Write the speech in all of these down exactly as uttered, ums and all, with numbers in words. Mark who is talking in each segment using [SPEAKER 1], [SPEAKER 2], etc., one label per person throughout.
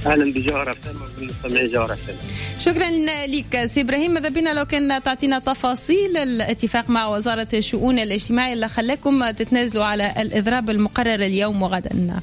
[SPEAKER 1] اهلا بجوهر اف ام وبالمستمعين جوهر اف ام.
[SPEAKER 2] شكرا لك سي ابراهيم. ماذا بينا لو كان تعطينا تفاصيل الاتفاق مع وزاره الشؤون الاجتماعيه اللي خلاكم تتنازلوا على الاضراب المقرر اليوم وغدا؟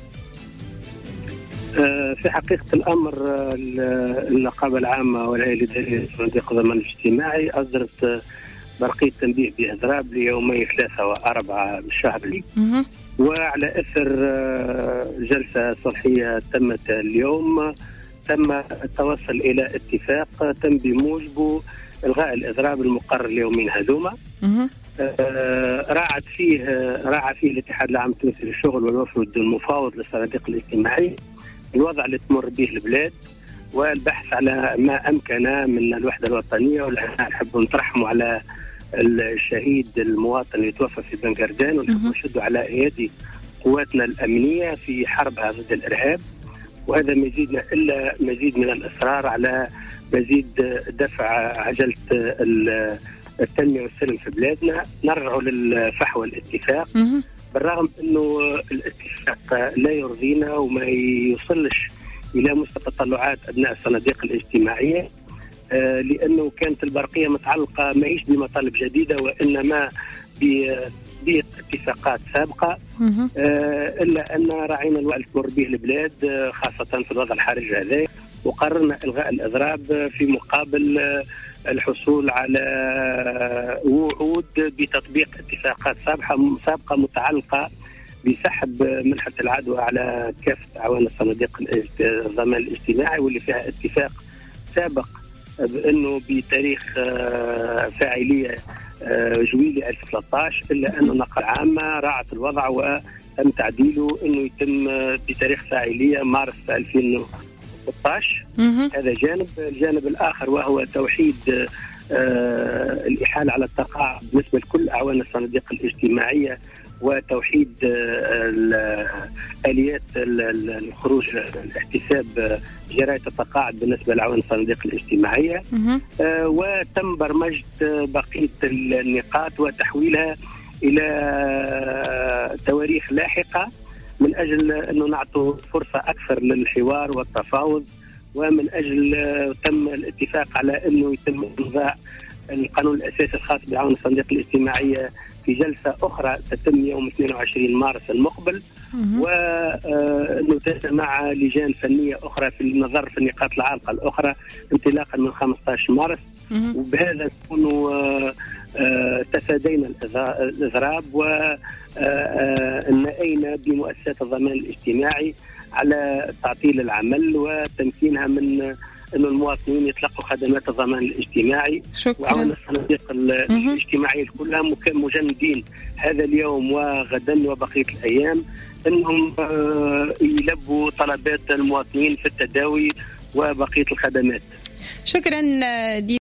[SPEAKER 1] في حقيقه الامر النقابه العامه والهيئه الاداريه لصناديق الضمان الاجتماعي اصدرت برقيه تنبيه باضراب ليومي ثلاثه واربعه بالشهر اللي وعلى اثر جلسه صلحيه تمت اليوم تم التوصل الى اتفاق تم بموجبه الغاء الاضراب المقرر اليومين هذوما. راعت فيه راعى فيه الاتحاد العام التونسي للشغل والوفد المفاوض للصناديق الاجتماعيه الوضع اللي تمر به البلاد والبحث على ما امكن من الوحده الوطنيه، ونحن نحب نترحموا على الشهيد المواطن اللي توفى في بنغردان ونحب نشدوا على ايادي قواتنا الامنيه في حربها ضد الارهاب، وهذا مزيدنا الا مزيد من الاصرار على مزيد دفع عجله التنميه والسلم في بلادنا. نرجع للفحوى الاتفاق بالرغم انه الاتفاق لا يرضينا وما يوصلش الى مستوى تطلعات ابناء الصناديق الاجتماعيه، آه لانه كانت البرقيه متعلقه ماهيش بمطالب جديده وانما باتفاقات سابقه، آه الا ان راعينا الوقت اللي تمر به البلاد آه خاصه في الوضع الحرج هذا، وقررنا الغاء الاضراب في مقابل آه الحصول على وعود بتطبيق اتفاقات سابقه سابقه متعلقه بسحب منحه العدوى على كافه اعوان الصناديق الضمان الاجتماعي، واللي فيها اتفاق سابق بانه بتاريخ فاعليه جويلي ألفين وثلاثة عشر، الا انه النقابه العامه راعت الوضع وتم تعديله انه يتم بتاريخ فاعليه مارس ألفين وستة عشر. هذا جانب. الجانب الاخر وهو توحيد آه الاحاله على التقاعد بالنسبه لكل اعوان الصناديق الاجتماعيه وتوحيد آه اليات الخروج الاحتساب جرايه التقاعد بالنسبه لاعوان الصناديق الاجتماعيه، آه وتم برمجه بقيه النقاط وتحويلها الى تواريخ لاحقه من أجل أنه نعطوا فرصة أكثر للحوار والتفاوض، ومن أجل تم الاتفاق على أنه يتم إلغاء القانون الأساسي الخاص بعون الصناديق الاجتماعية في جلسة أخرى تتم يوم اثنين وعشرين مارس المقبل، وأنه تجمع لجان فنية أخرى في النظر في النقاط العالقة الأخرى انطلاقا من خمسة عشر مارس، وبهذا نكون تفادينا الإضراب ونأينا بمؤسسات الضمان الاجتماعي على تعطيل العمل وتمكينها من أن المواطنين يتلقوا خدمات الضمان الاجتماعي. وعون الصناديق الاجتماعية كلها مجندين هذا اليوم وغدا وبقية الأيام أنهم يلبوا طلبات المواطنين في التداوي وبقية الخدمات.
[SPEAKER 2] شكرا.